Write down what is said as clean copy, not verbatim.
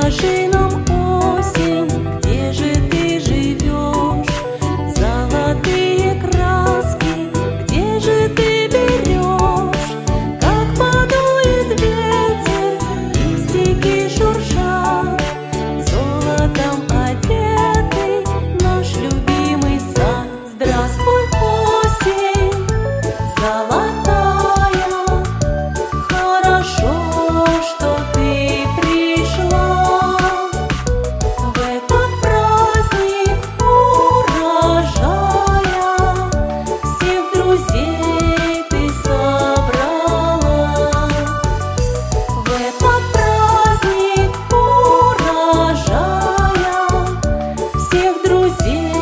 Скажи нам, осень, где же ты живешь? Золотые краски, где же ты берешь? Как подует ветер, листики шуршат, золотом одетый наш любимый сад. Здравствуй, осень, золотая, хорошо, что ты пришла. В этот праздник урожая всех друзей ты собрала. В этот праздник урожая всех друзей